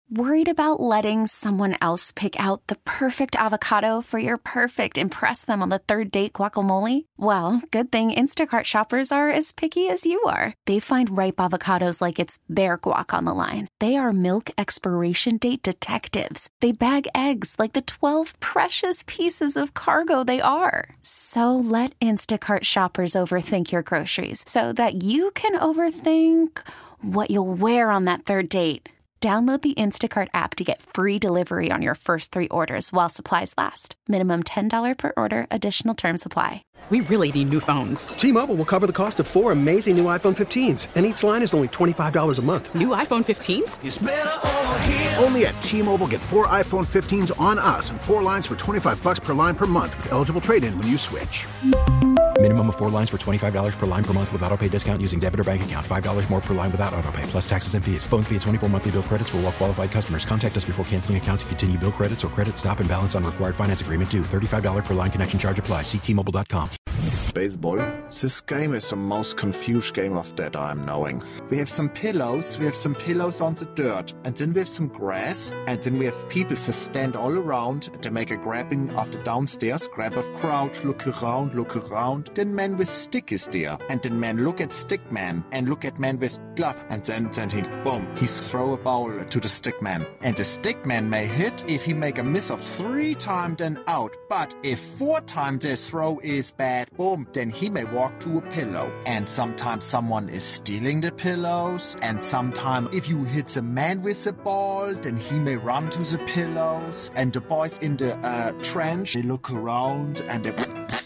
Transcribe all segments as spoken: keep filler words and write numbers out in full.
Worried about letting someone else pick out the perfect avocado for your perfect impress them on the third date guacamole? Well, good thing Instacart shoppers are as picky as you are. They find ripe avocados like it's their guac on the line. They are milk expiration date detectives. They bag eggs like the twelve precious pieces of cargo they are. So let Instacart shoppers overthink your groceries so that you can overthink what you'll wear on that third date. Download the Instacart app to get free delivery on your first three orders while supplies last. Minimum ten dollars per order. Additional terms apply. We really need new phones. T-Mobile will cover the cost of four amazing new iPhone fifteens, and each line is only twenty-five dollars a month. New iPhone fifteens? It's better over here. Only at T-Mobile, get four iPhone fifteens on us and four lines for twenty-five dollars per line per month with eligible trade-in when you switch. Minimum of four lines for twenty-five dollars per line per month with autopay discount using debit or bank account. five dollars more per line without autopay, plus taxes and fees. Phone fee at twenty-four monthly bill credits for well-qualified customers. Contact us before canceling account to continue bill credits or credit stop and balance on required finance agreement due. thirty-five dollars per line connection charge applies. See T Mobile dot com. Baseball. This game is the most confused game of that I'm knowing. We have some pillows, we have some pillows on the dirt, and then we have some grass, and then we have people who stand all around. They make a grabbing of the downstairs, grab of crowd, look around, look around. Then man with stick is there, and then man look at stick man, and look at man with glove, and then, then he, boom, he throw a ball to the stick man. And the stick man may hit if he make a miss of three times, then out. But if four times the throw is bad, boom, then he may walk to a pillow. And sometimes someone is stealing the pillows, and sometimes if you hit a man with a ball, then he may run to the pillows. And the boys in the uh, trench, they look around and they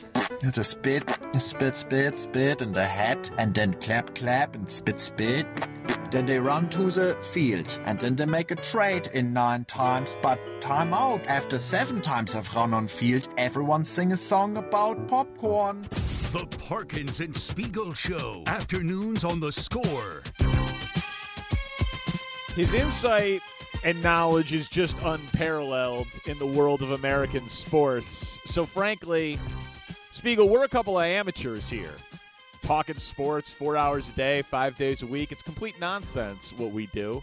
the spit, spit, spit, spit in the hat, and then clap, clap, and spit, spit. Then they run to the field, and then they make a trade in nine times, but time out. After seven times I've run on field, everyone sing a song about popcorn. The Parkins and Spiegel Show, afternoons on The Score. His insight and knowledge is just unparalleled in the world of American sports. So frankly, Spiegel, we're a couple of amateurs here. Talking sports four hours a day, five days a week. It's complete nonsense what we do.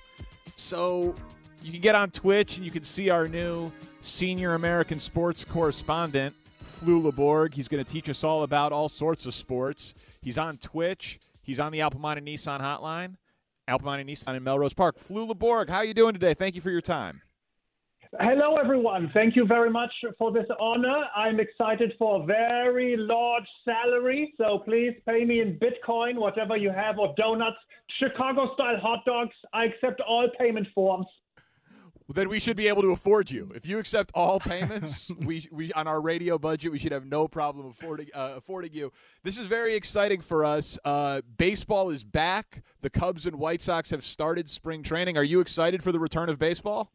So you can get on Twitch and you can see our new senior American sports correspondent, Flu Laborg. He's going to teach us all about all sorts of sports. He's on Twitch. He's on the Alpamayo Nissan hotline. Alpamayo Nissan in Melrose Park. Flu Laborg, how are you doing today? Thank you for your time. Hello, everyone. Thank you very much for this honor. I'm excited for a very large salary, so please pay me in Bitcoin, whatever you have, or donuts, Chicago-style hot dogs. I accept all payment forms. Then we should be able to afford you. If you accept all payments, we we on our radio budget, we should have no problem affording uh, affording you. This is very exciting for us. Uh, baseball is back. The Cubs and White Sox have started spring training. Are you excited for the return of baseball?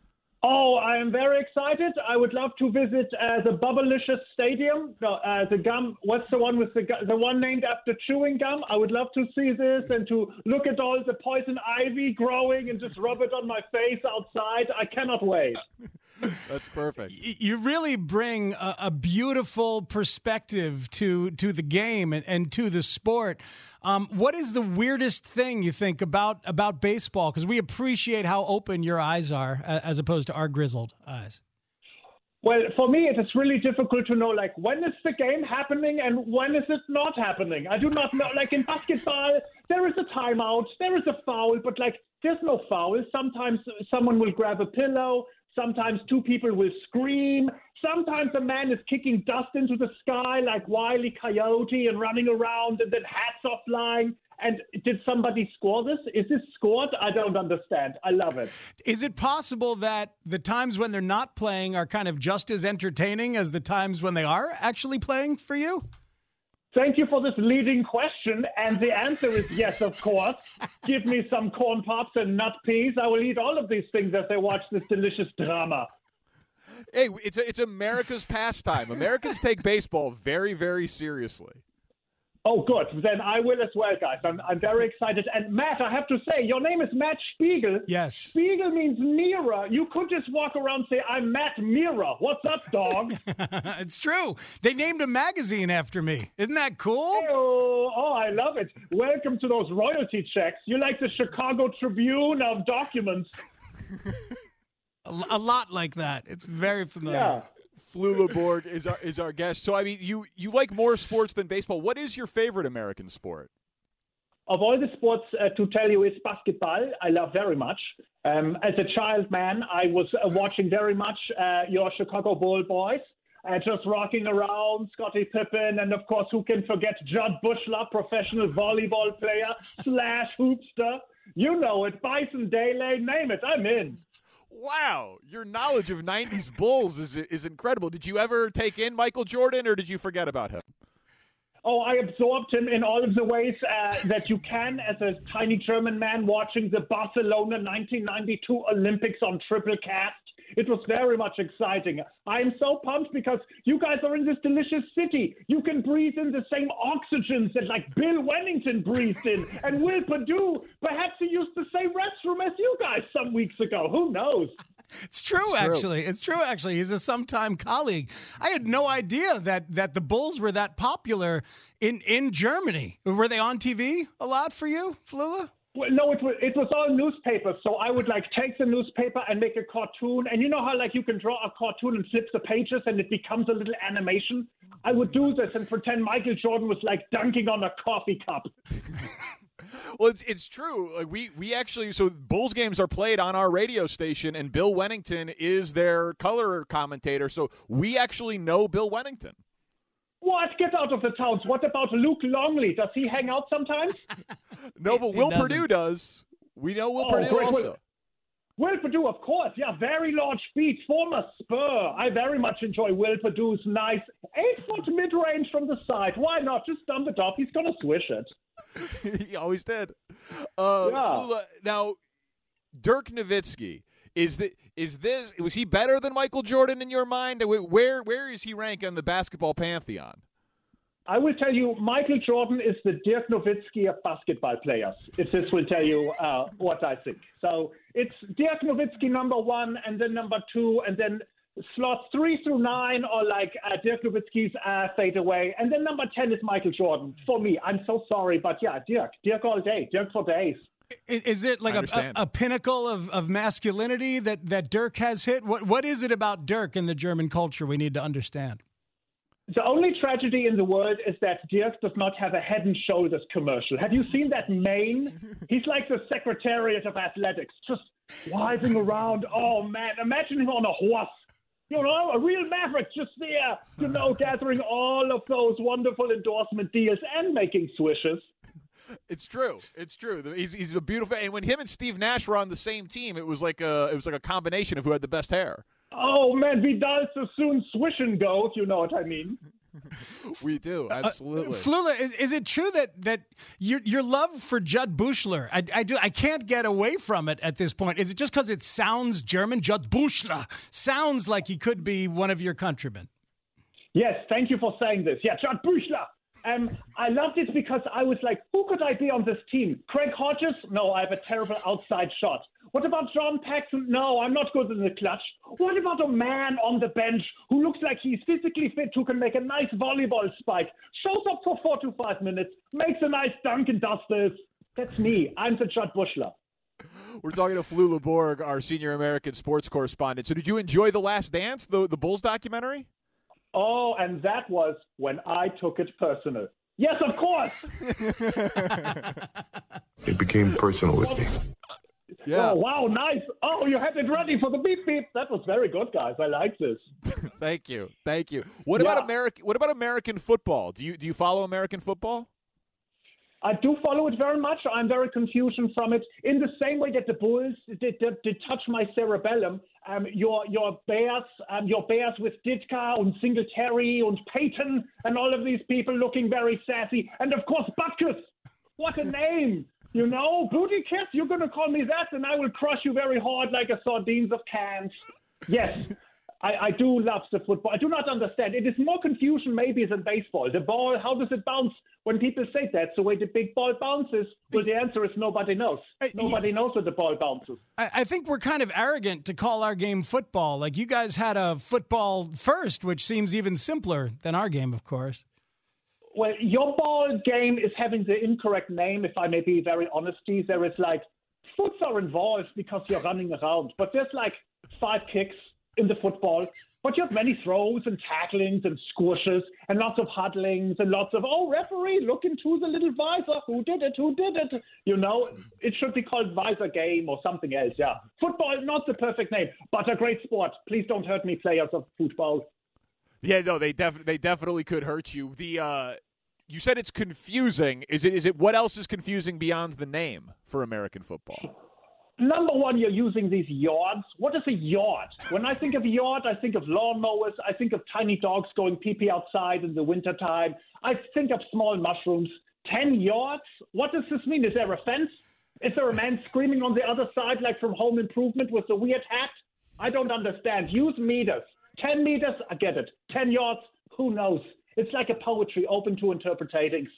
Oh, I am very excited. I would love to visit uh, the Bubblicious Stadium. No, uh, the gum. What's the one with the gu- the one named after chewing gum? I would love to see this and to look at all the poison ivy growing and just rub it on my face outside. I cannot wait. That's perfect. You really bring a, a beautiful perspective to to the game and, and to the sport. Um, what is the weirdest thing you think about about baseball? Because we appreciate how open your eyes are uh, as opposed to our grizzled eyes. Well, for me, it is really difficult to know, like, when is the game happening and when is it not happening? I do not know. Like, in basketball, there is a timeout, there is a foul, but, like, there's no foul. Sometimes someone will grab a pillow. Sometimes two people will scream. Sometimes a man is kicking dust into the sky like Wile E. Coyote and running around, and then hats are flying. And did somebody score this? Is this scored? I don't understand. I love it. Is it possible that the times when they're not playing are kind of just as entertaining as the times when they are actually playing for you? Thank you for this leading question. And the answer is yes, of course. Give me some corn pops and nut peas. I will eat all of these things as I watch this delicious drama. Hey, it's a, it's America's pastime. Americans take baseball very, very seriously. Oh, good. Then I will as well, guys. I'm, I'm very excited. And Matt, I have to say, your name is Matt Spiegel. Yes. Spiegel means mirror. You could just walk around and say, I'm Matt Mirror. What's up, dog? It's true. They named a magazine after me. Isn't that cool? Oh, oh, I love it. Welcome to those royalty checks. You're like the Chicago Tribune of documents. a lot like that. It's very familiar. Yeah. Flula Borg is our is our guest. So I mean, you you like more sports than baseball. What is your favorite American sport? Of all the sports, uh, to tell you, is basketball. I love very much. Um, as a child man, I was uh, watching very much uh, your Chicago Bull boys, uh, just rocking around, Scottie Pippen, and of course, who can forget Judd Bushler, professional volleyball player slash hoopster. You know it, Bison Dele, name it, I'm in. Wow, your knowledge of nineties Bulls is is incredible. Did you ever take in Michael Jordan, or did you forget about him? Oh, I absorbed him in all of the ways uh, that you can as a tiny German man watching the Barcelona nineteen ninety-two Olympics on triple cast. It was very much exciting. I am so pumped because you guys are in this delicious city. You can breathe in the same oxygens that like Bill Wennington breathed in. And Will Perdue, perhaps he used the same restroom as you guys some weeks ago. Who knows? It's true, it's true, actually. It's true, actually. He's a sometime colleague. I had no idea that that the Bulls were that popular in, in Germany. Were they on T V a lot for you, Flula? Well, no, it was, it was all newspapers. So I would like take the newspaper and make a cartoon. And you know how like you can draw a cartoon and flip the pages and it becomes a little animation? I would do this and pretend Michael Jordan was like dunking on a coffee cup. Well, it's it's true. Like we we actually so Bulls games are played on our radio station, and Bill Wennington is their color commentator. So we actually know Bill Wennington. What? Get out of the towns. What about Luke Longley? Does he hang out sometimes? No, but Will Perdue does. We know Will oh, Perdue great. also. Will, Will Perdue, of course. Yeah, very large feet, former Spur. I very much enjoy Will Perdue's nice eight-foot mid-range from the side. Why not? Just dump it off. He's going to swish it. He always did. Uh, yeah. Flula, now, Dirk Nowitzki, is the, is this was he better than Michael Jordan in your mind? Where where is he rank on the basketball pantheon? I will tell you, Michael Jordan is the Dirk Nowitzki of basketball players, if this will tell you uh, what I think. So it's Dirk Nowitzki number one, and then number two, and then slots three through nine are like uh, Dirk Nowitzki's uh, fade away. And then number ten is Michael Jordan. For me, I'm so sorry, but yeah, Dirk. Dirk all day. Dirk for days. Is, is it like a, a, a pinnacle of, of masculinity that, that Dirk has hit? What What is it about Dirk in the German culture we need to understand? The only tragedy in the world is that Dirk does not have a Head and Shoulders commercial. Have you seen that mane? He's like the Secretariat of Athletics, just wiving around. Oh, man, imagine him on a horse. You know, a real maverick just there, you know, gathering all of those wonderful endorsement deals and making swishes. It's true. It's true. He's he's a beautiful. And when him and Steve Nash were on the same team, it was like a it was like a combination of who had the best hair. Oh man, Vidal Sassoon swish and go. You know what I mean? We do, absolutely. Uh, Flula, is, is it true that that your your love for Judd Bushler, I, I do I can't get away from it at this point. Is it just because it sounds German? Judd Bushler sounds like he could be one of your countrymen. Yes, thank you for saying this. Yeah, Judd Bushler. Um, I loved it because I was like, who could I be on this team? Craig Hodges? No, I have a terrible outside shot. What about John Paxson? No, I'm not good in the clutch. What about a man on the bench who looks like he's physically fit, who can make a nice volleyball spike, shows up for four to five minutes, makes a nice dunk and does this? That's me. I'm the Judd Bushler. We're talking to Flula Borg, our senior American sports correspondent. So did you enjoy The Last Dance, the, the Bulls documentary? Oh, and that was when I took it personal. Yes, of course. It became personal with me. Yeah. Oh, wow, nice. Oh, you had it ready for the beep beep. That was very good, guys. I like this. Thank you. Thank you. What yeah. about American what about American football? Do you do you follow American football? I do follow it very much. I'm very confused from it. In the same way that the Bulls did, did, did touch my cerebellum, um, your your Bears, um, your Bears with Ditka and Singletary and Peyton and all of these people looking very sassy, and of course Butkus. What a name! You know, Booty Kiss. You're going to call me that, and I will crush you very hard like a sardines of cans. Yes. I, I do love the football. I do not understand. It is more confusion maybe than baseball. The ball, how does it bounce? When people say that's the way the big ball bounces, well, the answer is nobody knows. Nobody knows where the ball bounces. I, I think we're kind of arrogant to call our game football. Like, you guys had a football first, which seems even simpler than our game, of course. Well, your ball game is having the incorrect name, if I may be very honest. There is like foots are involved because you're running around, but there's like five kicks in the football, but you have many throws and tacklings and squishes and lots of huddlings and lots of, oh, referee, look into the little visor. Who did it? Who did it? You know, it should be called visor game or something else, yeah. Football, not the perfect name, but a great sport. Please don't hurt me, players of football. Yeah, no, they, def- they definitely could hurt you. The uh, You said it's confusing. Is it? Is it? What else is confusing beyond the name for American football? Number one, you're using these yards. What is a yard? When I think of yard, I think of lawnmowers. I think of tiny dogs going pee-pee outside in the wintertime. I think of small mushrooms. Ten yards? What does this mean? Is there a fence? Is there a man screaming on the other side like from Home Improvement with the weird hat? I don't understand. Use meters. Ten meters? I get it. Ten yards? Who knows? It's like a poetry open to interpretations.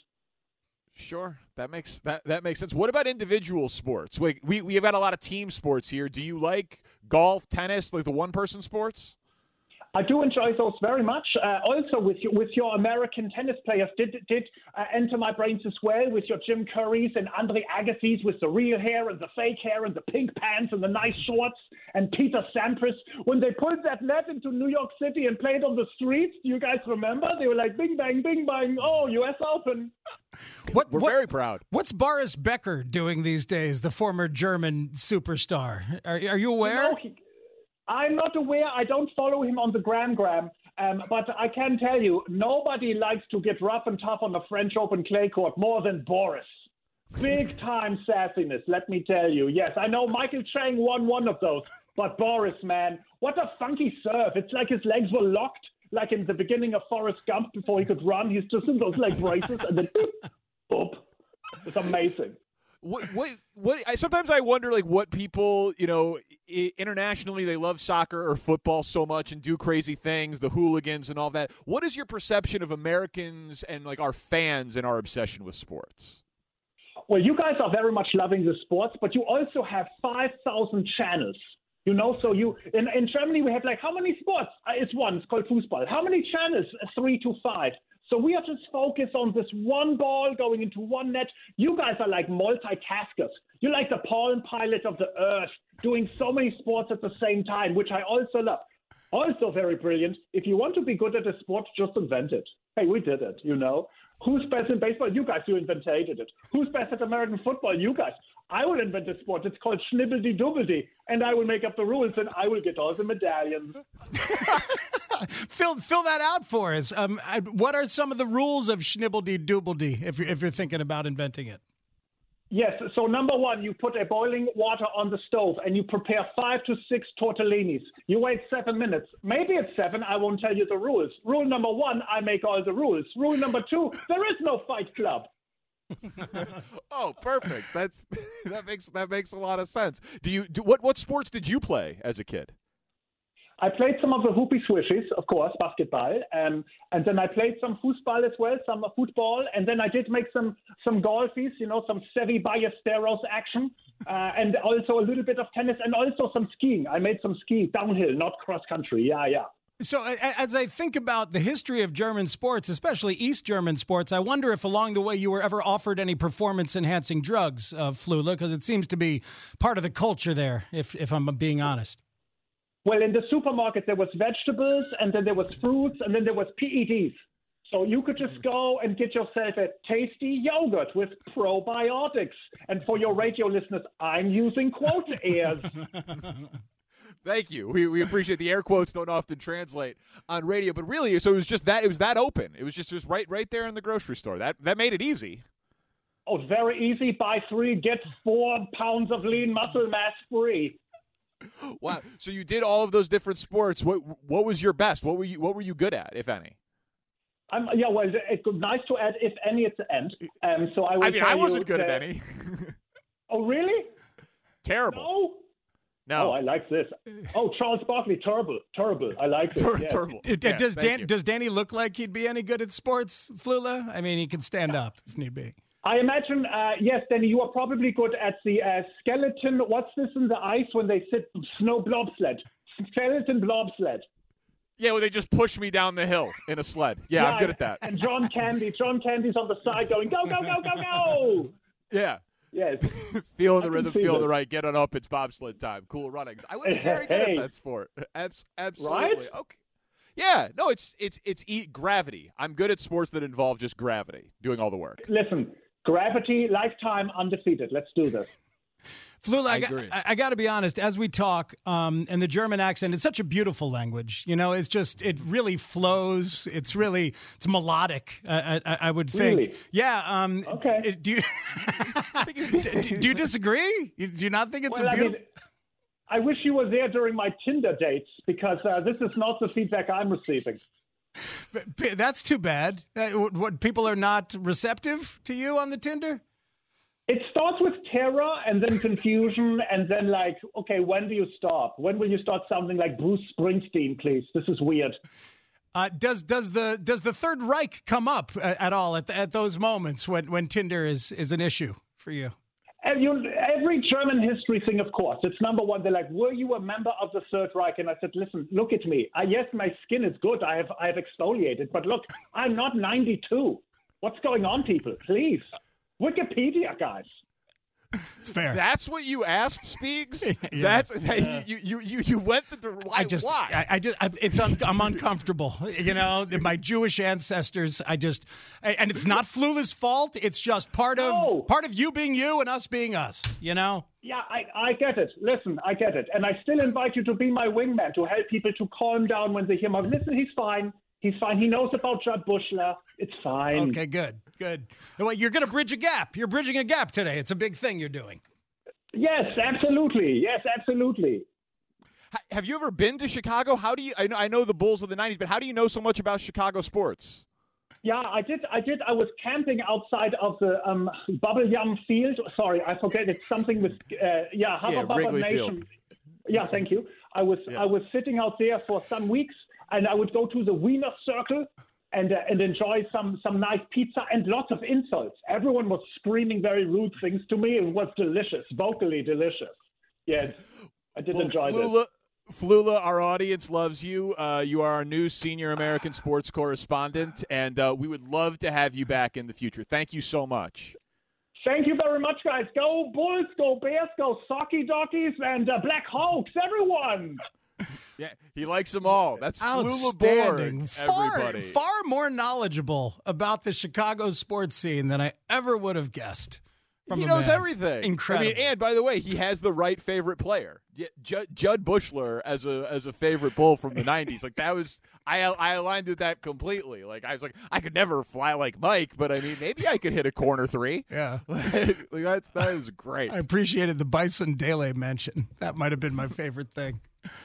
Sure, that makes that, that makes sense. What about individual sports? We, we we have had a lot of team sports here. Do you like golf, tennis, like the one-person sports? I do enjoy those very much. Uh, also, with your, with your American tennis players, did did uh, enter my brains as well. With your Jim Currys and Andre Agassi's, with the real hair and the fake hair and the pink pants and the nice shorts, and Peter Sampras when they pulled that net into New York City and played on the streets. Do you guys remember? They were like, "Bing bang, bing bang! Oh, U S Open." What, We're what, very proud. What's Boris Becker doing these days? The former German superstar. Are, are you aware? You know, he, I'm not aware. I don't follow him on the Gram Gram. Um, but I can tell you, nobody likes to get rough and tough on the French Open clay court more than Boris. Big time sassiness, let me tell you. Yes, I know Michael Chang won one of those. But Boris, man, what a funky serve. It's like his legs were locked, like in the beginning of Forrest Gump before he could run. He's just in those leg braces and then boop, boop. It's amazing. What, what, what, I, sometimes I wonder, like, what people, you know, I, internationally, they love soccer or football so much and do crazy things, the hooligans and all that. What is your perception of Americans and, like, our fans and our obsession with sports? Well, you guys are very much loving the sports, but you also have five thousand channels. You know, so you in, in Germany, we have, like, how many sports? Uh, it's one. It's called Fußball. How many channels? Uh, three to five. So we are just focused on this one ball going into one net. You guys are like multitaskers. You're like the Palm Pilot of the earth, doing so many sports at the same time, which I also love. Also very brilliant. If you want to be good at a sport, just invent it. Hey, we did it, you know. Who's best in baseball? You guys, you invented it. Who's best at American football? You guys. I will invent a sport. It's called Schnibbledy-Dubbledy, and I will make up the rules, and I will get all the medallions. fill fill that out for us. Um, I, what are some of the rules of Schnibbledy-Dubbledy, if you're, if you're thinking about inventing it? Yes. So number one, you put a boiling water on the stove, and you prepare five to six tortellinis. You wait seven minutes. Maybe it's seven. I won't tell you the rules. Rule number one, I make all the rules. Rule number two, there is no Fight Club. Oh, perfect. That's that makes that makes a lot of sense. Do you do what? What sports did you play as a kid? I played some of the hoopy swishes, of course, basketball, um, and then I played some football as well, some football, and then I did make some some golfies, you know, some Sevi Ballesteros action, uh, and also a little bit of tennis, and also some skiing. I made some skiing downhill, not cross country. Yeah, yeah. So as I think about the history of German sports, especially East German sports, I wonder if along the way you were ever offered any performance-enhancing drugs, uh, Flula, because it seems to be part of the culture there, if if I'm being honest. Well, in the supermarket, there was vegetables, and then there was fruits, and then there was P E Ds. So you could just go and get yourself a tasty yogurt with probiotics. And for your radio listeners, I'm using quote airs. Thank you. We we appreciate the air quotes don't often translate on radio, but really, so it was just that it was that open. It was just just right right there in the grocery store. That that made it easy. Oh, very easy. Buy three, get four pounds of lean muscle mass free. Wow. So you did all of those different sports. What what was your best? What were you what were you good at, if any? Um, yeah, well, it's nice to add if any at the end. Um, so I will I mean, tell I wasn't good that... at any. Oh, really? Terrible. No. No. Oh, I like this. Oh, Charles Barkley, terrible, terrible. I like this. Ter- yes. Terrible. Yeah, does Dan, you. does Danny look like he'd be any good at sports, Flula? I mean, he can stand up if need be. I imagine, uh, yes, Danny, you are probably good at the uh, skeleton. What's this in the ice when they sit? Snow bobsled. Skeleton bobsled. Yeah, well, they just push me down the hill in a sled. Yeah, yeah I'm good at that. And John Candy. John Candy's on the side going, go, go, go, go, go. Yeah. Yes. Feeling the I rhythm, can see feeling the this. right, getting up. It's bobsled time. Cool runnings. I would be very good Hey. at that sport. Abs- absolutely. Right? Okay. Yeah. No, it's it's it's e- gravity. I'm good at sports that involve just gravity, doing all the work. Listen, gravity, lifetime, undefeated. Let's do this. Flula, I, I got- agree. I, I got to be honest, as we talk, um, and the German accent, it's such a beautiful language. You know, it's just, it really flows. It's really, it's melodic, I, I, I would think. Really? Yeah. Um, Okay. d- Do you, do, do you disagree? You- Do you not think it's Well, a I beautiful? mean, I wish you were there during my Tinder dates because uh, this is not the feedback I'm receiving. P- That's too bad. Uh, What, what, people are not receptive to you on the Tinder? It starts with terror and then confusion and then like, okay, when do you stop? When will you start sounding like Bruce Springsteen, please? This is weird. Uh, does does the does the Third Reich come up at, at all at, at those moments when, when Tinder is, is an issue for you? And you, every German history thing, of course, it's number one. They're like, were you a member of the Third Reich? And I said, listen, look at me. I, yes, my skin is good. I have I have exfoliated. But look, I'm not ninety-two. What's going on, people? Please. Wikipedia, guys. It's fair. That's what you asked, Speaks? Yeah. That's Yeah. you, you you you went the why I just, why? I, I just, I, it's, un, I'm uncomfortable. You know, my Jewish ancestors. I just, and it's not Flula's fault. It's just part of No. part of you being you and us being us. You know. Yeah, I, I get it. Listen, I get it. And I still invite you to be my wingman, to help people to calm down when they hear my, listen, he's fine. He's fine. He knows about Judd Bushler. It's fine. Okay, good, good. Well, you're going to bridge a gap. You're bridging a gap today. It's a big thing you're doing. Yes, absolutely. Yes, absolutely. Ha- Have you ever been to Chicago? How do you? I know I know the Bulls of the nineties, but how do you know so much about Chicago sports? Yeah, I did. I did. I was camping outside of the um, Bubble Yum Field. Sorry, I forget. It's something with uh, yeah, Hubba Yeah, Bubba Wrigley Nation. Field. Yeah, thank you. I was Yeah. I was sitting out there for some weeks, and I would go to the Wiener Circle and uh, and enjoy some some nice pizza and lots of insults. Everyone was screaming very rude things to me. It was delicious, vocally delicious. Yes, I did Well, enjoy Flula, this. Flula, our audience loves you. Uh, you are our new senior American sports correspondent, and uh, we would love to have you back in the future. Thank you so much. Thank you very much, guys. Go Bulls, go Bears, go Socky Dockies, and uh, Black Hawks, everyone. Yeah, he likes them all. That's Flula Outstanding. Borg, Far, everybody. far more knowledgeable about the Chicago sports scene than I ever would have guessed. From He a knows man. everything. Incredible. I mean, and by the way, he has the right favorite player. Yeah, Judd, Judd Bushler as a as a favorite Bull from the nineties. Like that was I I aligned with that completely. Like I was like I could never fly like Mike, but I mean maybe I could hit a corner three. Yeah. like, that's that is great. I appreciated the Bison Dele mention. That might have been my favorite thing.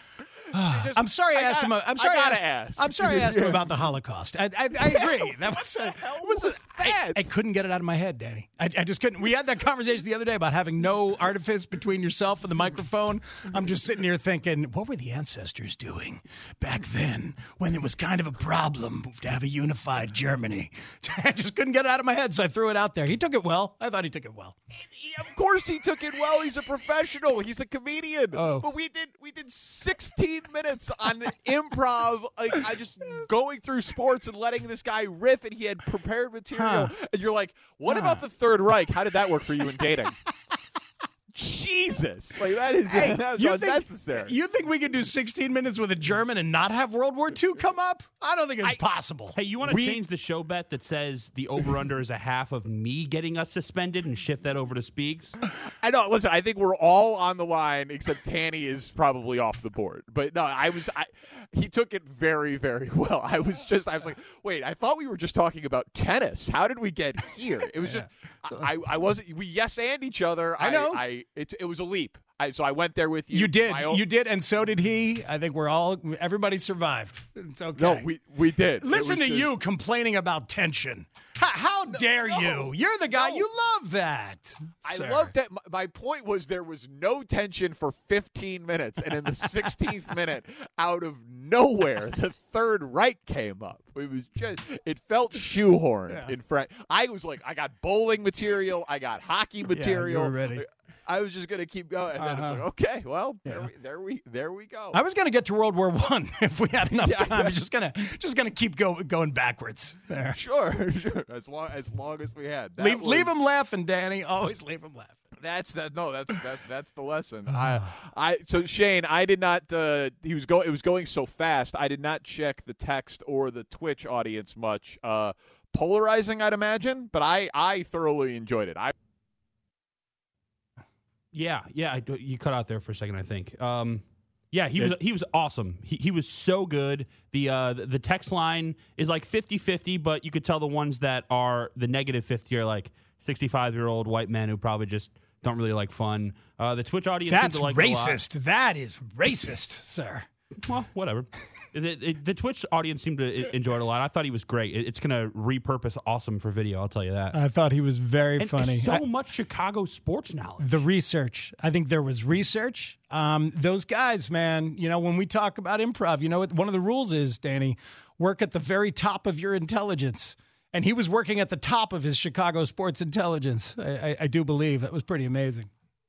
I'm sorry I, I asked gotta- him. I'm sorry I I, gotta asked. ask. I'm sorry I asked him Yeah. about the Holocaust. I, I, I agree. That was a, hell was a- was that? I, I couldn't get it out of my head, Danny. I, I just couldn't. We had that conversation the other day about having no artifice between yourself and the microphone. I'm just sitting here thinking, what were the ancestors doing back then when it was kind of a problem to have a unified Germany? I just couldn't get it out of my head, so I threw it out there. He took it well. I thought he took it well. He- of course he took it well. He's a professional. He's a comedian. Oh. But we did we did sixteen minutes on improv. Like I just going through sports and letting this guy riff, and he had prepared material. Huh. And you're like, what Huh. about the Third Reich? How did that work for you in dating? Jesus, like that is Hey, that's you think, unnecessary. you think we could do sixteen minutes with a German and not have World War Two come up? I don't think it's possible. Hey, you want to We- change the show bet that says the over-under is a half of me getting us suspended and shift that over to Speaks? I know. Listen, I think we're all on the line except Tanny is probably off the board. But no, I was. I, he took it very, very well. I was just. I was like, wait. I thought we were just talking about tennis. How did we get here? It was just. I, I wasn't. We yes and each other. I know. I. It, it was a leap. I, so I went there with you. You did. My own- You did, and so did he. I think we're all. Everybody survived. It's okay. No, we we did. It Listen was to just- you complaining about tension. How, how dare no, you? You're the guy. no. You love that. I sir. love that. My, my point was there was no tension for fifteen minutes, and in the sixteenth minute, out of nowhere, the Third Reich came up. It was just, it felt shoehorned Yeah. in front. I was like, I got bowling material, I got hockey material. were ready. I was just gonna keep going, and then it's Uh-huh. like, okay, well, Yeah. there, we, there we there we go. I was going to get to World War One if we had enough Yeah, time. I yeah. was just gonna just gonna keep go, going backwards there. Sure, sure. As long as long as we had. That Leave was, leave him laughing, Danny. Always leave him laughing. That's that. No, that's that. That's the lesson. I, I. So Shane, I did not. Uh, he was going. It was going so fast. I did not check the text or the Twitch audience much. Uh, polarizing, I'd imagine, but I, I thoroughly enjoyed it. I. Yeah, yeah. I, you cut out there for a second, I think. Um, yeah, he was he was awesome. He he was so good. The uh, the text line is like fifty-fifty, but you could tell the ones that are the negative fifty are like sixty-five-year-old white men who probably just don't really like fun. Uh, the Twitch audience That's seemed to like racist. It a lot. That is racist, sir. Well, whatever. the, the, the Twitch audience seemed to enjoy it a lot. I thought he was great. It, it's going to repurpose awesome for video, I'll tell you that. I thought he was very and, funny. And so I, much Chicago sports knowledge. The research. I think there was research. Um, those guys, man, you know, when we talk about improv, you know what one of the rules is, Danny, work at the very top of your intelligence. And he was working at the top of his Chicago sports intelligence. I, I, I do believe that was pretty amazing.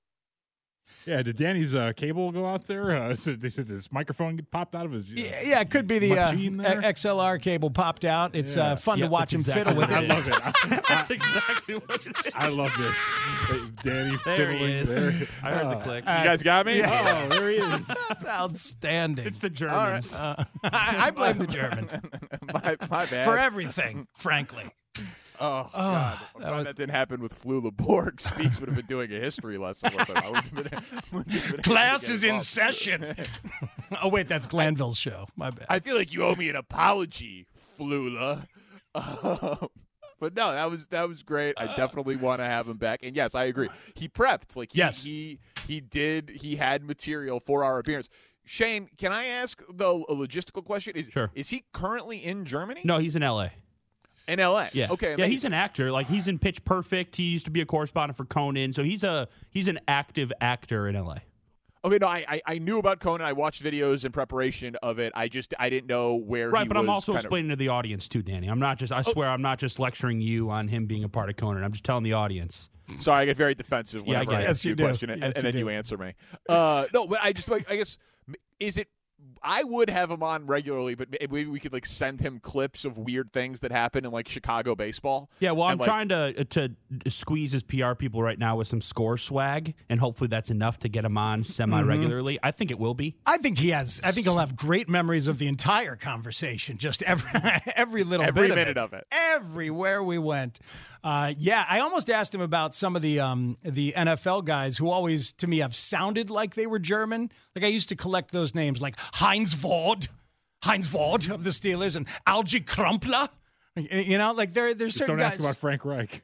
Yeah, did Danny's uh, cable go out there? Uh, did his microphone get popped out of his? Uh, yeah, yeah, it could be the uh, X L R cable popped out. It's yeah. uh, fun yeah, to watch him exactly fiddle with it. I love it. That's exactly what it is. I love this. Danny there fiddling. He is. There. I heard uh, the click. You guys got me? Yeah. Oh, there he is. That's outstanding. It's the Germans. Right. Uh, I, I blame the Germans. my, my bad. For everything, frankly. Oh, oh, God. I'm glad that, that didn't happen with Flula Borg. Speaks would have been doing a history lesson with him. I would have been, would have been Class is in session. Oh, wait, that's Glanville's show. My bad. I feel like you owe me an apology, Flula. Uh, but no, that was that was great. I definitely want to have him back. And yes, I agree. He prepped. Like he, yes. he he did. He had material for our appearance. Shane, can I ask the a logistical question? Is sure. Is he currently in Germany? No, he's in L A. In L A, yeah, okay, yeah. amazing. He's an actor. Like he's in Pitch Perfect. He used to be a correspondent for Conan, so he's a he's an active actor in L A. Okay, no, I, I I knew about Conan. I watched videos in preparation of it. I just I didn't know where. Right, he but was I'm also kind explaining of... to the audience too, Danny. I'm not just. I swear, I'm not just lecturing you on him being a part of Conan. I'm just telling the audience. Sorry, I get very defensive whenever yeah, I, I, I ask you you a do. question, and, yes, and then you, you answer me. Uh, no, but I just like I guess is it. I would have him on regularly, but maybe we could like send him clips of weird things that happen in like Chicago baseball. Yeah, well, I'm and, like, trying to to squeeze his P R people right now with some score swag, and hopefully that's enough to get him on semi regularly. Mm-hmm. I think it will be. I think he has. I think he'll have great memories of the entire conversation. Just every every little every bit minute of it. of it, everywhere we went. Uh, yeah, I almost asked him about some of the um, the N F L guys who always, to me, have sounded like they were German. Like I used to collect those names, like Heinz Ward, Heinz Ward of the Steelers, and Algie Crumpler. You know, like there, there's Just certain don't guys. ask about Frank Reich.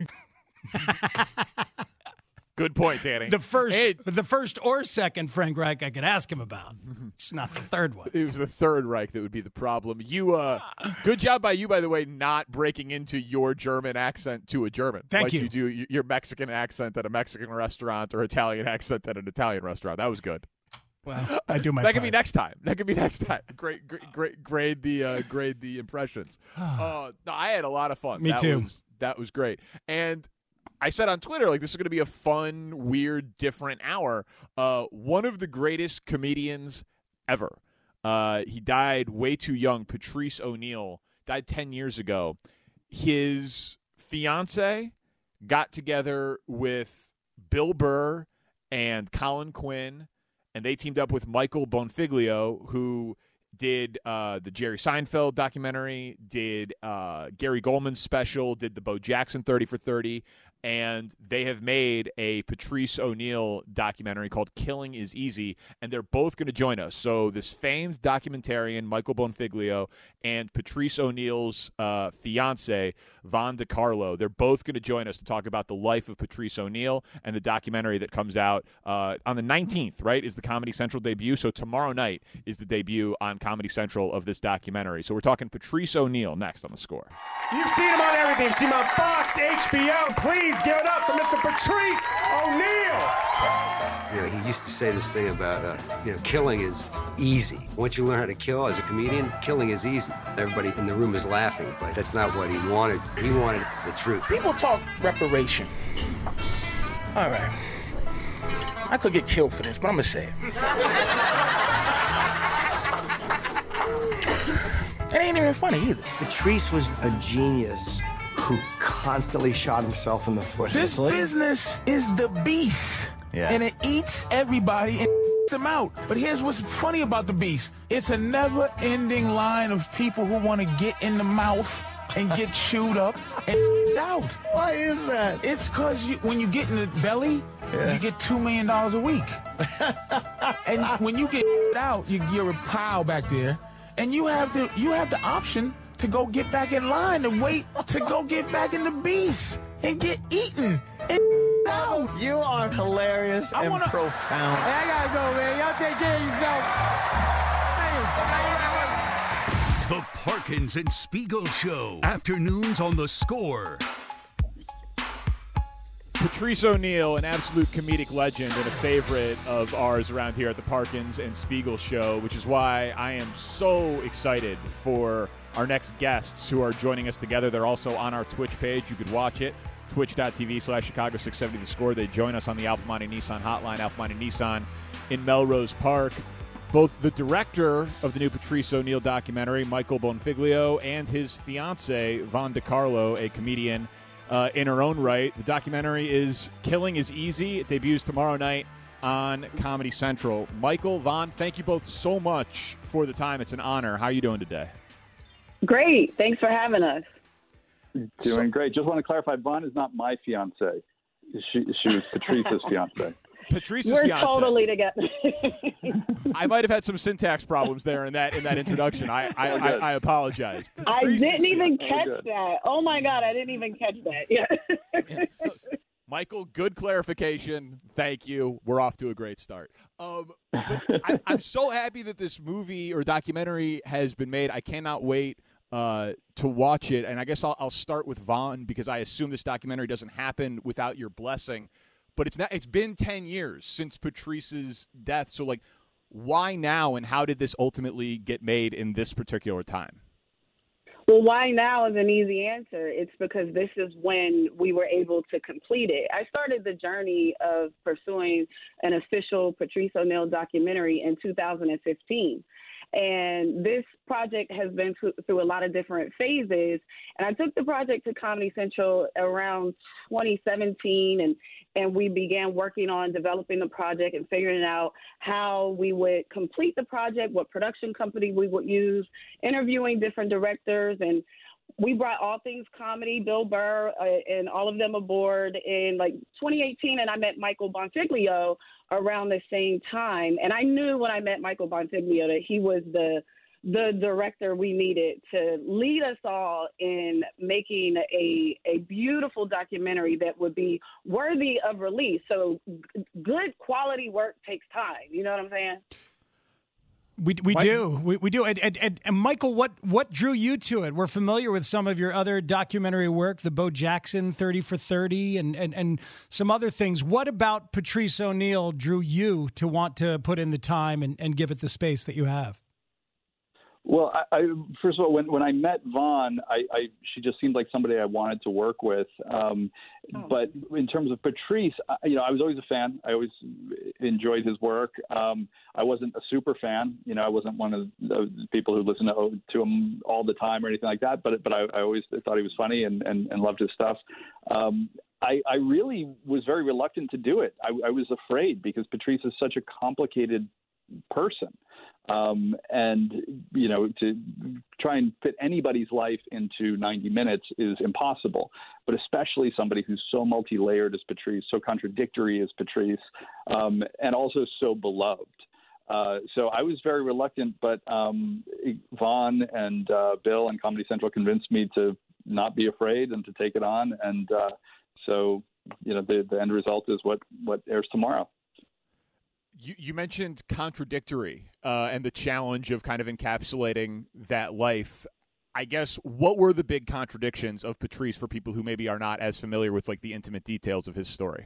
Good point, Danny. The first, hey. the first or second Frank Reich I could ask him about. It's not the third one. It was the third Reich that would be the problem. You, uh, good job by you, by the way, not breaking into your German accent to a German. Thank like you. you do your Mexican accent at a Mexican restaurant or Italian accent at an Italian restaurant. That was good. Well, I do my. That part. could be next time. That could be next time. Great, great, great grade the uh, grade the impressions. uh, no, I had a lot of fun. Me that too. Was, that was great. And I said on Twitter, like, this is going to be a fun, weird, different hour. Uh, one of the greatest comedians ever. Uh, he died way too young. Patrice O'Neal died ten years ago. His fiance got together with Bill Burr and Colin Quinn, and they teamed up with Michael Bonfiglio, who did uh, the Jerry Seinfeld documentary, did uh, Gary Goldman's special, did the Bo Jackson thirty for thirty, and they have made a Patrice O'Neal documentary called Killing is Easy, and they're both going to join us. So this famed documentarian, Michael Bonfiglio, and Patrice O'Neal's uh, fiance, Von DiCarlo, they're both going to join us to talk about the life of Patrice O'Neal and the documentary that comes out uh, on the nineteenth, right, is the Comedy Central debut. So tomorrow night is the debut on Comedy Central of this documentary. So we're talking Patrice O'Neal next on The Score. You've seen him on everything. You've seen him on Fox, H B O. Please give it up for Mister Patrice O'Neal. You know, he used to say this thing about, uh, you know, killing is easy. Once you learn how to kill as a comedian, killing is easy. Everybody in the room is laughing, but that's not what he wanted. He wanted the truth. People talk reparation. All right. I could get killed for this, but I'm going to say it. It ain't even funny either. Patrice was a genius who constantly shot himself in the foot. This business is the beast. Yeah. And it eats everybody and them out. But here's what's funny about the beast. It's a never-ending line of people who want to get in the mouth and get chewed up and out. Why is that? It's because you, when you get in the belly, yeah. you get two million dollars a week. And when you get out, you, you're a pile back there. And you have the you have the option to go get back in line and wait to go get back in the beast and get eaten. And out. You are hilarious I and wanna, profound. Hey, I gotta go, man. Y'all take care of yourself. The Parkins and Spiegel Show. Afternoons on The Score. Patrice O'Neal, an absolute comedic legend and a favorite of ours around here at the Parkins and Spiegel Show, which is why I am so excited for our next guests who are joining us together. They're also on our Twitch page. You could watch it, twitch.tv slash Chicago six seventy The Score. They join us on the Alphamani Nissan hotline, Alphamani Nissan in Melrose Park. Both the director of the new Patrice O'Neal documentary, Michael Bonfiglio, and his fiancee, Von DiCarlo, a comedian uh, in her own right. The documentary is Killing is Easy. It debuts tomorrow night on Comedy Central. Michael, Von, thank you both so much for the time. It's an honor. How are you doing today? Great. Thanks for having us. Doing so, great. Just want to clarify, Von is not my fiance. She, she was Patrice's fiance. Patrice's We're fiance. totally together. I might have had some syntax problems there in that in that introduction. I I, I, I apologize. I Patrice's didn't even fiance. catch that. Oh my God, I didn't even catch that. Yeah. Yeah. Michael, good clarification. Thank you. We're off to a great start. Um, but I, I'm so happy that this movie or documentary has been made. I cannot wait uh, to watch it. And I guess I'll, I'll start with Von because I assume this documentary doesn't happen without your blessing. But it's not. It's been ten years since Patrice's death. So, like, why now, and how did this ultimately get made in this particular time? Well, why now is an easy answer. It's because this is when we were able to complete it. I started the journey of pursuing an official Patrice O'Neal documentary in two thousand fifteen. And this project has been th- through a lot of different phases. And I took the project to Comedy Central around twenty seventeen, and, and we began working on developing the project and figuring out how we would complete the project, what production company we would use, interviewing different directors. And we brought all things comedy, Bill Burr, uh, and all of them aboard in like twenty eighteen. And I met Michael Bonfiglio around the same time. And I knew when I met Michael Bonfiglio that he was the the director we needed to lead us all in making a a beautiful documentary that would be worthy of release. So g- good quality work takes time. You know what I'm saying? We we Mike, do we, we do and, and, and Michael, what what drew you to it? We're familiar with some of your other documentary work, the Bo Jackson thirty for thirty, and, and and some other things. What about Patrice O'Neal drew you to want to put in the time and, and give it the space that you have? Well, I, I first of all, when when I met Von, I, I she just seemed like somebody I wanted to work with. Um, oh. But in terms of Patrice, I, you know, I was always a fan. I always enjoyed his work. Um, I wasn't a super fan. You know, I wasn't one of the people who listen to, to him all the time or anything like that. But but I, I always thought he was funny and, and, and loved his stuff. Um, I, I really was very reluctant to do it. I, I was afraid because Patrice is such a complicated person. Um, and, you know, to try and fit anybody's life into ninety minutes is impossible, but especially somebody who's so multi-layered as Patrice, so contradictory as Patrice, um, and also so beloved. Uh, so I was very reluctant, but um, Von and uh, Bill and Comedy Central convinced me to not be afraid and to take it on. And uh, so, you know, the, the end result is what, what airs tomorrow. You, you mentioned contradictory uh, and the challenge of kind of encapsulating that life. I guess what were the big contradictions of Patrice for people who maybe are not as familiar with like the intimate details of his story?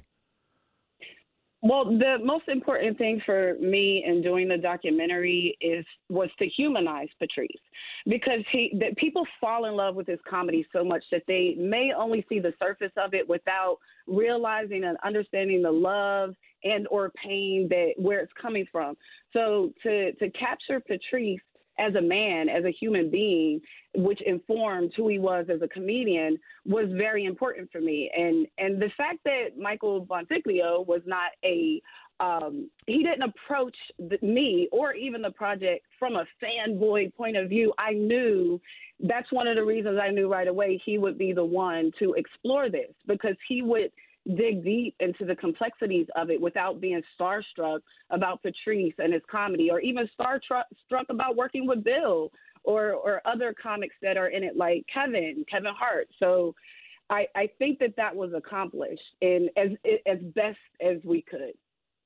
Well, the most important thing for me in doing the documentary is was to humanize Patrice, because he that people fall in love with his comedy so much that they may only see the surface of it without realizing and understanding the love and or pain that where it's coming from. So to to capture Patrice as a man, as a human being, which informed who he was as a comedian, was very important for me. And and the fact that Michael Bonfiglio was not a um, he didn't approach the, me or even the project from a fanboy point of view. I knew that's one of the reasons I knew right away he would be the one to explore this, because he would dig deep into the complexities of it without being starstruck about Patrice and his comedy, or even starstruck about working with Bill or or other comics that are in it, like Kevin, Kevin Hart. So I, I think that that was accomplished in as as best as we could.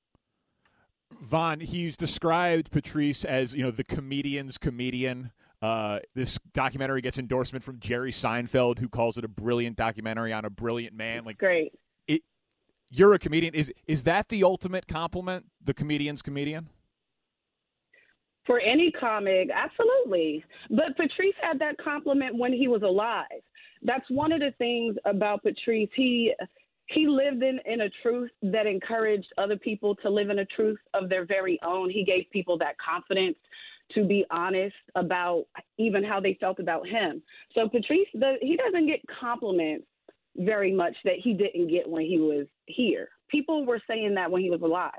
Von, he's described Patrice as, you know, the comedian's comedian. Uh, this documentary gets endorsement from Jerry Seinfeld, who calls it a brilliant documentary on a brilliant man. Like, great. It, you're a comedian. Is is that the ultimate compliment, the comedian's comedian? For any comic, absolutely. But Patrice had that compliment when he was alive. That's one of the things about Patrice. He he lived in, in a truth that encouraged other people to live in a truth of their very own. He gave people that confidence to be honest about even how they felt about him. So Patrice, the, he doesn't get compliments very much that he didn't get when he was here. People were saying that when he was alive.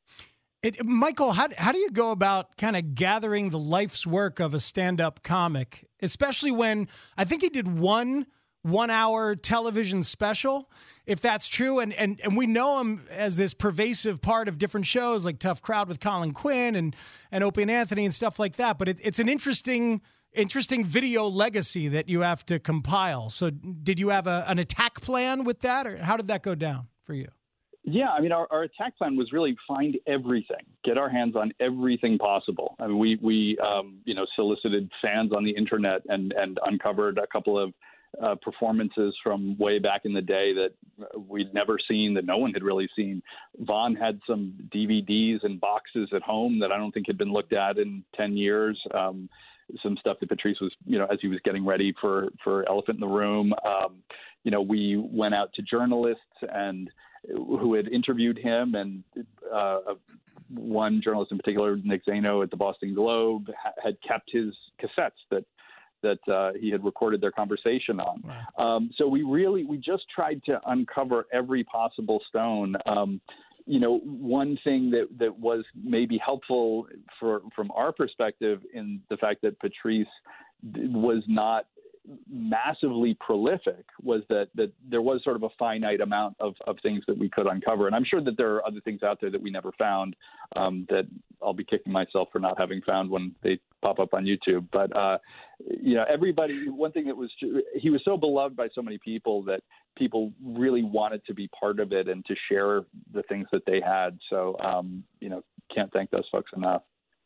It, Michael, how, how do you go about kind of gathering the life's work of a stand-up comic, especially when I think he did one one-hour television special, if that's true, and, and, and we know him as this pervasive part of different shows like Tough Crowd with Colin Quinn and, and Opie and Anthony and stuff like that, but it, it's an interesting interesting video legacy that you have to compile. So did you have a, an attack plan with that, or how did that go down for you? Yeah, I mean, our, our attack plan was really find everything, get our hands on everything possible. I mean, we, we um, you know, solicited fans on the internet and, and uncovered a couple of uh, performances from way back in the day that we'd never seen, that no one had really seen. Von had some D V Ds and boxes at home that I don't think had been looked at in ten years. Um, some stuff that Patrice was, you know, as he was getting ready for, for Elephant in the Room. Um, you know, we went out to journalists and who had interviewed him, and uh, one journalist in particular, Nick Zano at the Boston Globe, ha- had kept his cassettes that that uh, he had recorded their conversation on. Wow. Um, so we really, we just tried to uncover every possible stone. Um, you know, one thing that, that was maybe helpful for from our perspective in the fact that Patrice was not massively prolific was that that there was sort of a finite amount of, of things that we could uncover. And I'm sure that there are other things out there that we never found um, that I'll be kicking myself for not having found when they pop up on YouTube. But, uh, you know, everybody, one thing that was, he was so beloved by so many people that people really wanted to be part of it and to share the things that they had. So, um, you know, can't thank those folks enough.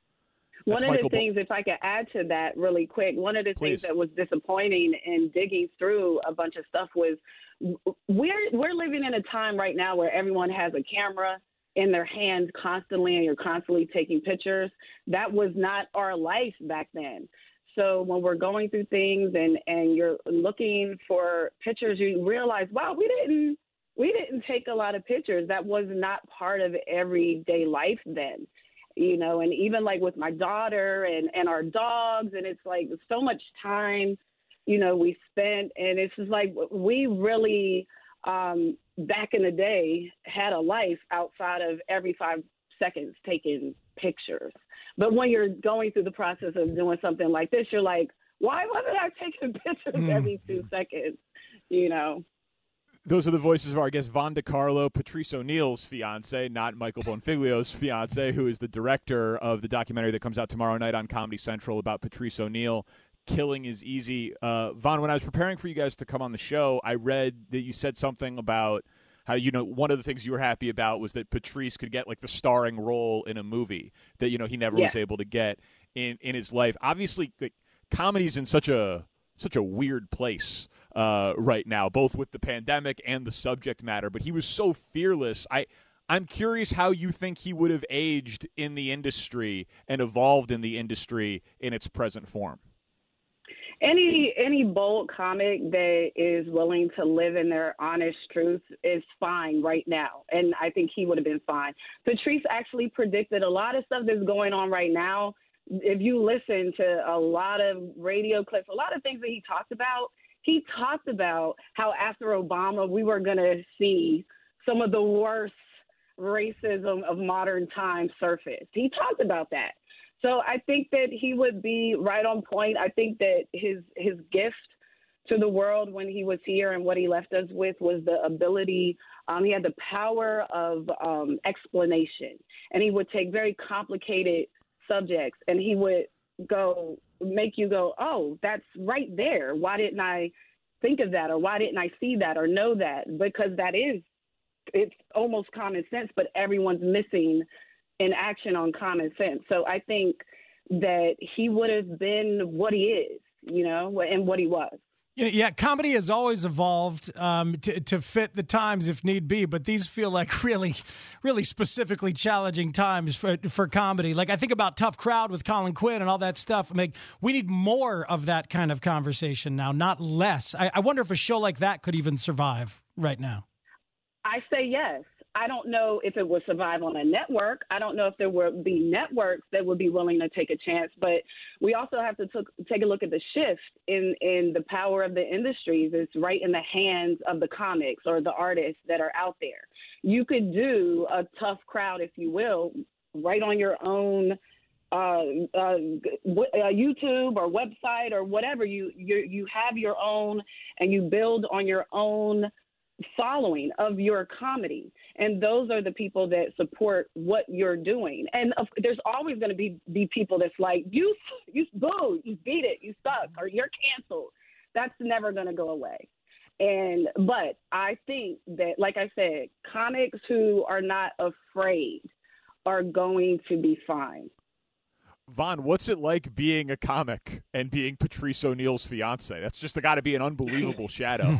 One That's of Michael the things, if I could add to that really quick, one of the Please. things that was disappointing in digging through a bunch of stuff was we're we're living in a time right now where everyone has a camera in their hands constantly and you're constantly taking pictures. That was not our life back then. So when we're going through things and, and you're looking for pictures, you realize, wow, we didn't we didn't take a lot of pictures. That was not part of everyday life then. You know, and even like with my daughter and, and our dogs, and it's like so much time, you know, we spent, and it's just like we really, um, back in the day, had a life outside of every five seconds taking pictures. But when you're going through the process of doing something like this, you're like, why wasn't I taking pictures mm. every two seconds, you know? Those are the voices of our guest, Von DeCarlo, Patrice O'Neal's fiance, not Michael Bonfiglio's fiance, who is the director of the documentary that comes out tomorrow night on Comedy Central about Patrice O'Neal. Killing is easy. Uh, Von, when I was preparing for you guys to come on the show, I read that you said something about how, you know, one of the things you were happy about was that Patrice could get like the starring role in a movie that, you know, he never yeah. was able to get in, in his life. Obviously, like, comedy's in such a such a weird place uh, right now, both with the pandemic and the subject matter. But he was so fearless. I, I'm curious how you think he would have aged in the industry and evolved in the industry in its present form. Any any bold comic that is willing to live in their honest truth is fine right now, and I think he would have been fine. Patrice actually predicted a lot of stuff that's going on right now if you listen to a lot of radio clips, a lot of things that he talked about, he talked about how after Obama, we were going to see some of the worst racism of modern times surface. He talked about that. So I think that he would be right on point. I think that his his gift to the world when he was here and what he left us with was the ability, um, he had the power of um, explanation. And he would take very complicated subjects and he would go, make you go, oh, that's right there. Why didn't I think of that? Or why didn't I see that or know that? Because that is, it's almost common sense, but everyone's missing in action on common sense. So I think that he would have been what he is, you know, and what he was. Yeah, comedy has always evolved um, to, to fit the times if need be, but these feel like really, really specifically challenging times for for comedy. Like I think about Tough Crowd with Colin Quinn and all that stuff. I mean, we need more of that kind of conversation now, not less. I, I wonder if a show like that could even survive right now. I say yes. I don't know if it would survive on a network. I don't know if there would be networks that would be willing to take a chance. But we also have to took, take a look at the shift in, in the power of the industries. It's right in the hands of the comics or the artists that are out there. You could do a Tough Crowd, if you will, right on your own uh, uh, uh, YouTube or website or whatever. You, you you have your own and you build on your own following of your comedy, and those are the people that support what you're doing. And uh, there's always going to be be people that's like, you you boo, you beat it, you suck, or you're canceled. That's never going to go away. And but I think that, like I said, comics who are not afraid are going to be fine. Vaughn, what's it like being a comic and being Patrice O'Neal's fiance? That's just got to be an unbelievable shadow.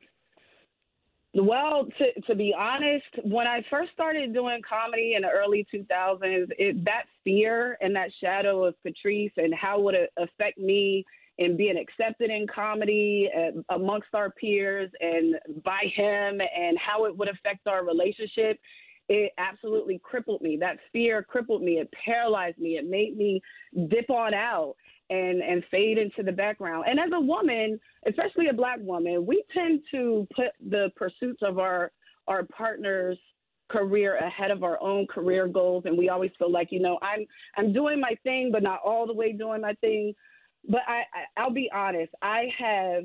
Well, to to be honest, when I first started doing comedy in the early two thousands, it, that fear and that shadow of Patrice and how would it affect me in being accepted in comedy uh, amongst our peers and by him and how it would affect our relationship, it absolutely crippled me. That fear crippled me. It paralyzed me. It made me dip on out and, and fade into the background. And as a woman, especially a Black woman, we tend to put the pursuits of our, our partner's career ahead of our own career goals. And we always feel like, you know, I'm, I'm doing my thing, but not all the way doing my thing. But I, I, I'll be honest, I have,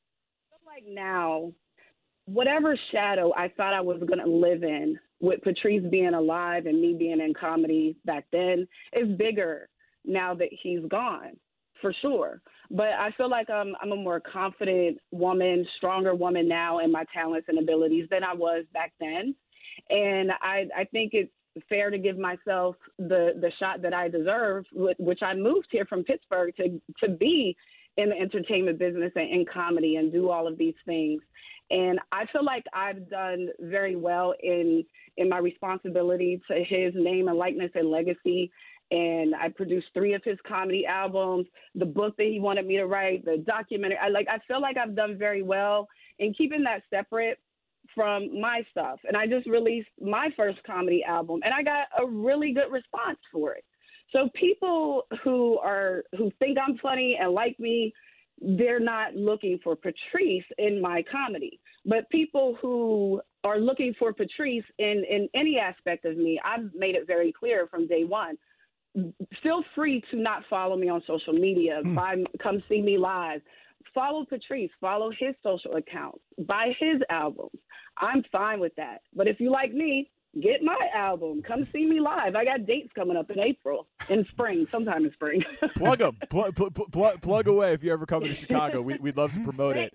I feel like now, whatever shadow I thought I was going to live in with Patrice being alive and me being in comedy back then is bigger now that he's gone, for sure. But I feel like I'm, I'm a more confident woman, stronger woman now in my talents and abilities than I was back then. And I, I think it's fair to give myself the, the shot that I deserve, which I moved here from Pittsburgh to, to be in the entertainment business and in comedy and do all of these things. And I feel like I've done very well in in my responsibility to his name and likeness and legacy. And I produced three of his comedy albums, the book that he wanted me to write, the documentary. I like. I feel like I've done very well in keeping that separate from my stuff. And I just released my first comedy album, and I got a really good response for it. So people who are who think I'm funny and like me, they're not looking for Patrice in my comedy. But people who are looking for Patrice in, in any aspect of me, I've made it very clear from day one. Feel free to not follow me on social media. Mm. Buy, come see me live. Follow Patrice. Follow his social accounts. Buy his albums. I'm fine with that. But if you like me, get my album. Come see me live. I got dates coming up in April, in spring, sometime in spring. Plug them. Plug, plug, plug, plug away if you ever come to Chicago. We, we'd love to promote it.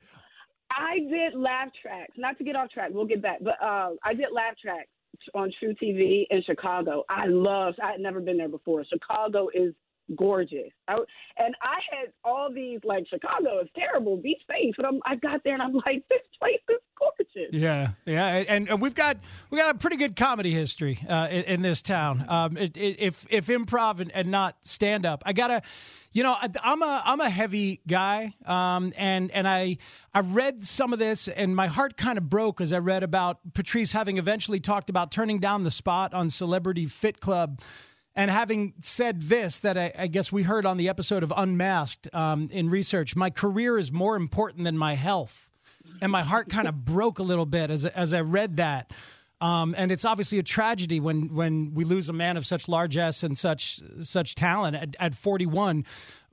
I did laugh tracks. Not to get off track. We'll get back. But uh, I did laugh tracks on True T V in Chicago. I loved, I had never been there before. Chicago is gorgeous. I, and I had all these, like, Chicago is terrible, be safe. And I'm, I got there and I'm like, this place is gorgeous. Yeah, yeah. And, and we've got we got a pretty good comedy history uh, in, in this town. Um, it, it, if if improv and, and not stand up, I gotta, you know, I, I'm a I'm a heavy guy, um, and and I I read some of this and my heart kind of broke as I read about Patrice having eventually talked about turning down the spot on Celebrity Fit Club. And having said this, that I, I guess we heard on the episode of Unmasked um, in research, my career is more important than my health. And my heart kind of broke a little bit as as I read that. Um, and it's obviously a tragedy when when we lose a man of such largesse and such such talent at, at forty-one.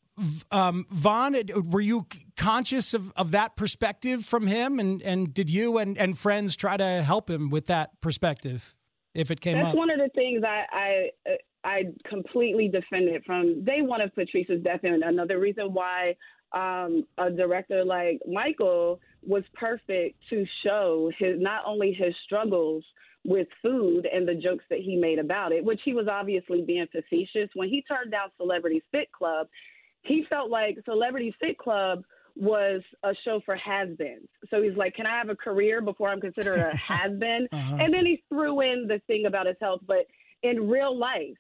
Um, Von, were you conscious of, of that perspective from him? And, and did you and, and friends try to help him with that perspective if it came That's up? That's one of the things I, I I completely defended from day one of Patrice's death. And another reason why um, a director like Michael was perfect to show his not only his struggles with food and the jokes that he made about it, which he was obviously being facetious. When he turned down Celebrity Fit Club, he felt like Celebrity Fit Club was a show for has-beens. So he's like, can I have a career before I'm considered a has-been? uh-huh. And then he threw in the thing about his health. But in real life,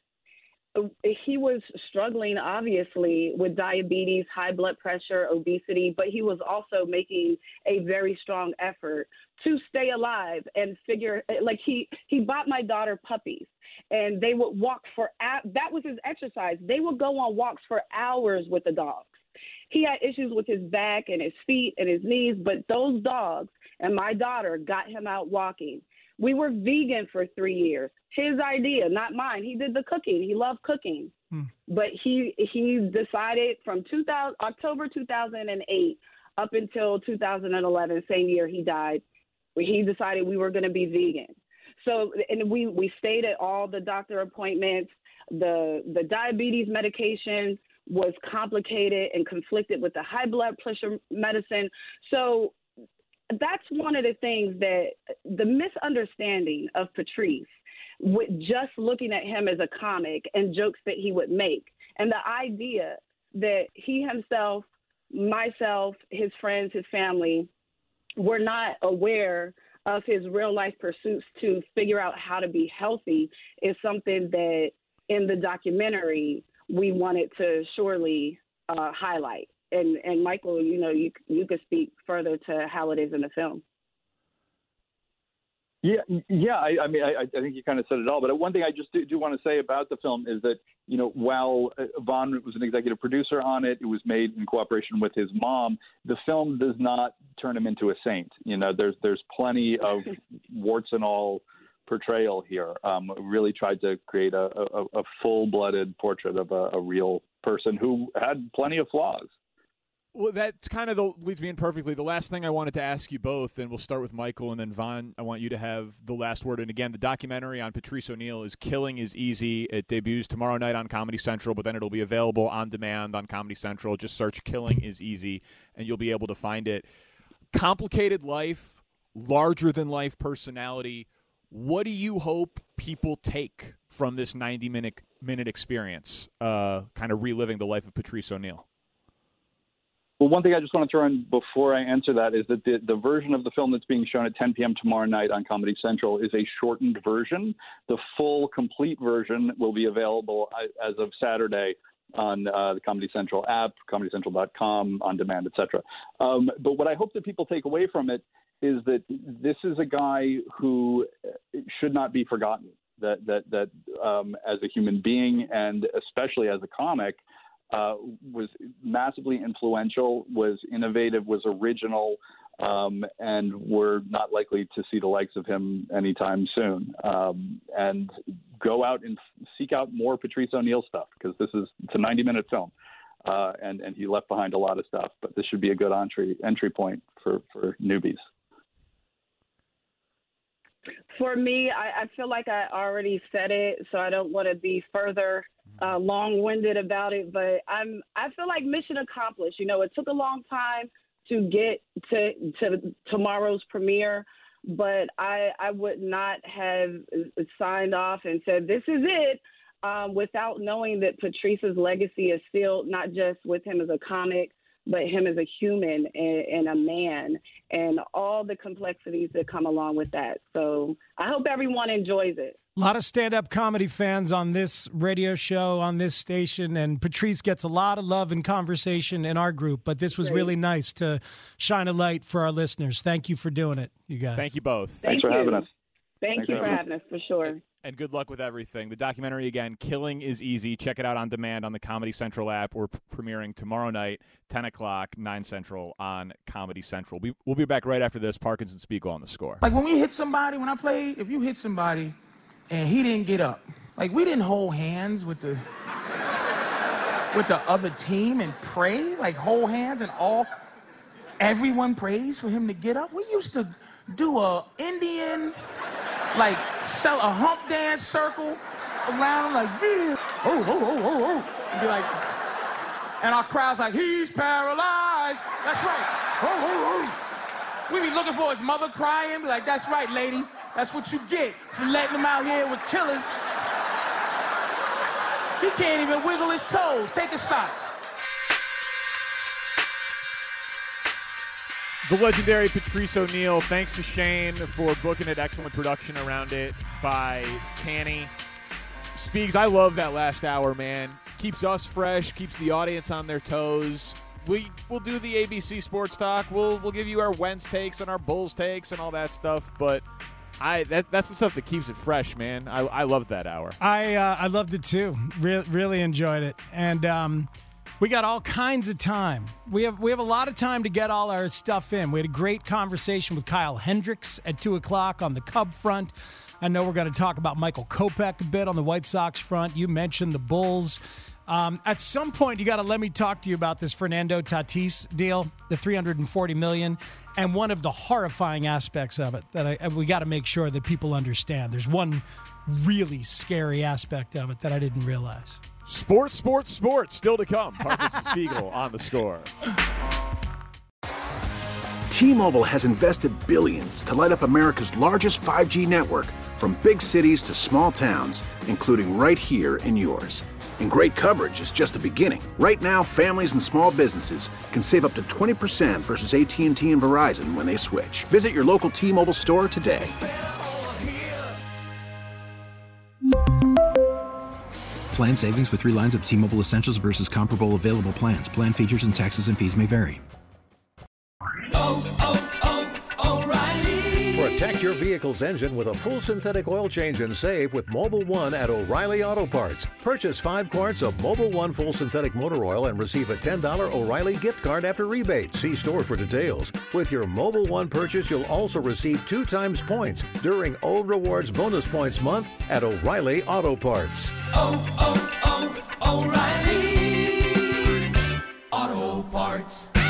he was struggling, obviously, with diabetes, high blood pressure, obesity, but he was also making a very strong effort to stay alive and figure, like he, he bought my daughter puppies. And they would walk for, that was his exercise. They would go on walks for hours with the dogs. He had issues with his back and his feet and his knees, but those dogs and my daughter got him out walking. We were vegan for three years. His idea, not mine. He did the cooking. He loved cooking. Hmm. But he he decided from two thousand, October two thousand eight up until two thousand eleven, same year he died, he decided we were going to be vegan. So, and we, we stayed at all the doctor appointments. The the diabetes medication was complicated and conflicted with the high blood pressure medicine. So that's one of the things that the misunderstanding of Patrice, with just looking at him as a comic and jokes that he would make, and the idea that he himself, myself, his friends, his family were not aware of his real life pursuits to figure out how to be healthy is something that in the documentary we wanted to surely uh, highlight. And and Michael, you know, you you could speak further to how it is in the film. Yeah, yeah. I, I mean, I, I think you kind of said it all. But one thing I just do, do want to say about the film is that, you know, while Von was an executive producer on it, it was made in cooperation with his mom. The film does not turn him into a saint. You know, there's there's plenty of warts and all portrayal here. Um, really tried to create a, a, a full-blooded portrait of a, a real person who had plenty of flaws. Well, that's kind of the, leads me in perfectly. The last thing I wanted to ask you both, and we'll start with Michael and then Von, I want you to have the last word. And again, the documentary on Patrice O'Neal is Killing is Easy. It debuts tomorrow night on Comedy Central, but then it'll be available on demand on Comedy Central. Just search Killing is Easy, and you'll be able to find it. Complicated life, larger-than-life personality. What do you hope people take from this ninety-minute minute experience, uh, kind of reliving the life of Patrice O'Neal? Well, one thing I just want to throw in before I answer that is that the, the version of the film that's being shown at ten p.m. tomorrow night on Comedy Central is a shortened version. The full, complete version will be available as of Saturday on uh, the Comedy Central app, comedy central dot com, on demand, et cetera. Um, but what I hope that people take away from it is that this is a guy who should not be forgotten, that, that, that um, as a human being and especially as a comic, Uh, was massively influential, was innovative, was original, um, and we're not likely to see the likes of him anytime soon. Um, and go out and seek out more Patrice O'Neal stuff, because this is it's a ninety-minute film, uh, and and he left behind a lot of stuff. But this should be a good entry entry point for for newbies. For me, I, I feel like I already said it, so I don't want to be further uh, long-winded about it. But I'm, I feel like mission accomplished. You know, it took a long time to get to to tomorrow's premiere, but I I would not have signed off and said this is it um, without knowing that Patrice's legacy is still not just with him as a comic, but him as a human and, and a man, and all the complexities that come along with that. So I hope everyone enjoys it. A lot of stand-up comedy fans on this radio show, on this station, and Patrice gets a lot of love and conversation in our group, but this was Great. really nice to shine a light for our listeners. Thank you for doing it, you guys. Thank you both. Thanks Thank for you. having us. Thank Thank you you. for having us, for sure. And good luck with everything. The documentary, again, Killing is Easy. Check it out on demand on the Comedy Central app. We're p- premiering tomorrow night, ten o'clock, nine Central on Comedy Central. We, we'll be back right after this. Parkinson Spiegel on The Score. Like when we hit somebody, when I played, if you hit somebody and he didn't get up, like we didn't hold hands with the with the other team and pray, like hold hands and all, everyone prays for him to get up. We used to do a Indian, like sell a hump dance circle around, like yeah, oh oh oh oh oh, and be like, and our crowd's like, he's paralyzed. That's right. Oh oh oh. We be looking for his mother crying, be like, that's right, lady. That's what you get for letting him out here with killers. He can't even wiggle his toes. Take his socks. The legendary Patrice O'Neal. Thanks to Shane for booking it. Excellent production around it by Tanny. Speaks, I love that last hour, man. Keeps us fresh, keeps the audience on their toes. We, we'll do the A B C Sports Talk. We'll we'll give you our Wentz takes and our Bulls takes and all that stuff, but I that, that's the stuff that keeps it fresh, man. I, I love that hour. I uh, I loved it too. Re- really enjoyed it, and um, we got all kinds of time. We have we have a lot of time to get all our stuff in. We had a great conversation with Kyle Hendricks at two o'clock on the Cub front. I know we're going to talk about Michael Kopech a bit on the White Sox front. You mentioned the Bulls. Um, at some point, you got to let me talk to you about this Fernando Tatis deal, the three hundred forty million dollars, and one of the horrifying aspects of it that I, we got to make sure that people understand. There's one really scary aspect of it that I didn't realize. Sports, sports, sports. Still to come. Parkinson Spiegel on The Score. T-Mobile has invested billions to light up America's largest five G network, from big cities to small towns, including right here in yours. And great coverage is just the beginning. Right now, families and small businesses can save up to twenty percent versus A T and T and Verizon when they switch. Visit your local T-Mobile store today. Plan savings with three lines of T-Mobile Essentials versus comparable available plans. Plan features and taxes and fees may vary. Oh, oh, oh, O'Reilly. Protect your vehicle's engine with a full synthetic oil change and save with Mobil one at O'Reilly Auto Parts. Purchase five quarts of Mobil one full synthetic motor oil and receive a ten dollars O'Reilly gift card after rebate. See store for details. With your Mobil one purchase, you'll also receive two times points during O Rewards Bonus Points Month at O'Reilly Auto Parts. Oh, oh, oh, O'Reilly Auto Parts.